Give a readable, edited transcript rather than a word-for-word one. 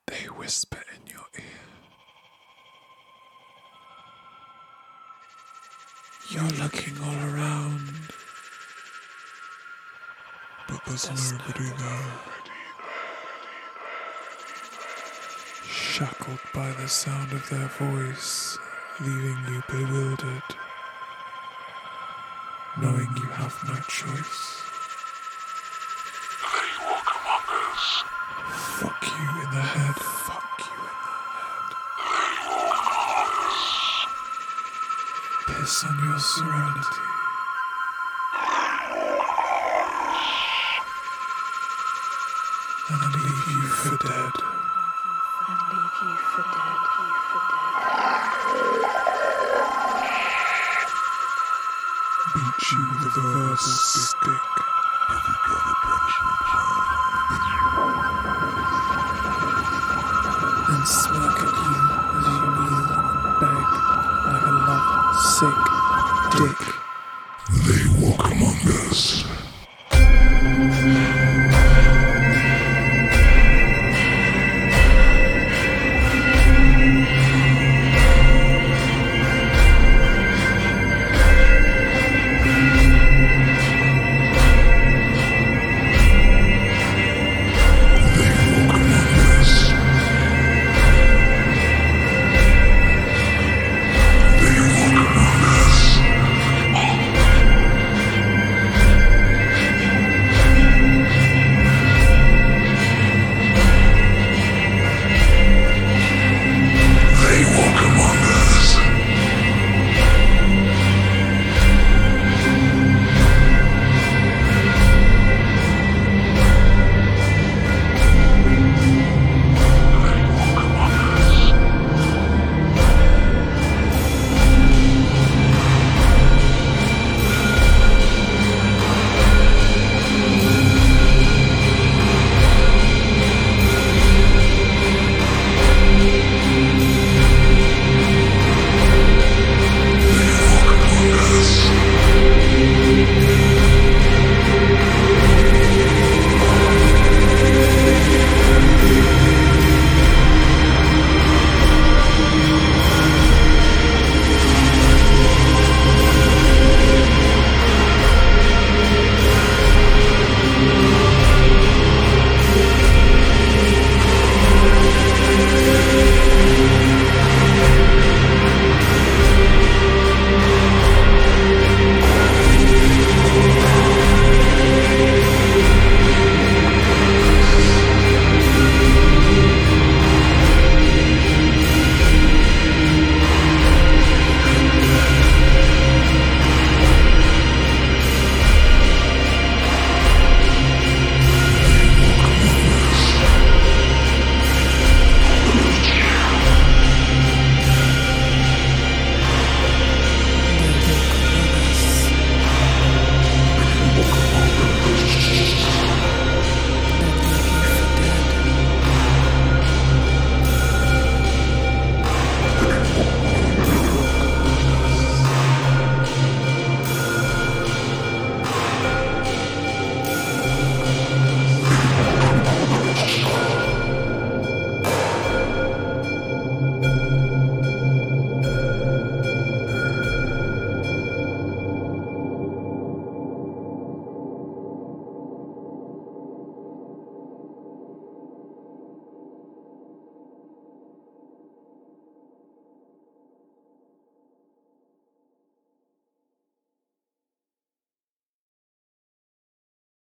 They whisper in your ear. You're looking all around, but there's nobody there. Shackled by the sound of their voice, leaving you bewildered, knowing you have no choice. They walk among us. Fuck you in the head. Fuck you in the head. They walk among us. Piss on your serenity. And then leave you for dead. Beat you with a verbal stick. And smirk at